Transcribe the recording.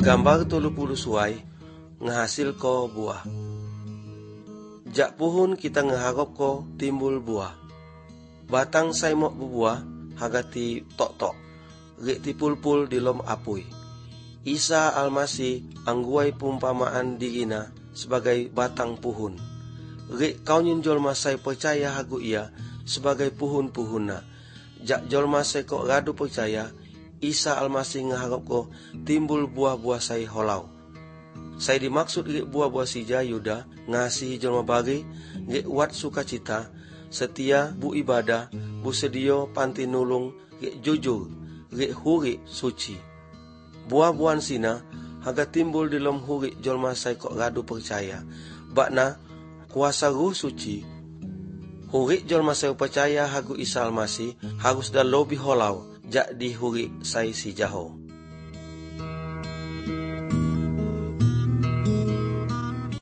Gambar 30 suai ngehasil ko buah. Jak puhun kita ngeharap ko timbul buah. Batang sai mok bubuah hagati tok-tok, rek ti pulpul di lom apui. Isa Almasih angguai pumpamaan diina sebagai batang puhun. Rek kau nyin jolma sai percaya hagu ia sebagai puhun-puhunna. Jak jolma sai kok radu percaya, Isa Almasih ngeharap ko timbul buah-buah sai holau. Sai dimaksud rek buah-buah si Yuda ngasihi jolma bagi, rek wat sukacita, setia, bu ibadah, bu sedio panti nulung, rek jujur, rek huri suci. Buah-buahan sina haga timbul di lom huri jolma sai kok radu percaya. Bakna kuasa Ruh Suci. Huri jolma sai percaya hagu Isa Almasih harus dah lobi holau jak di huri sai si jaho.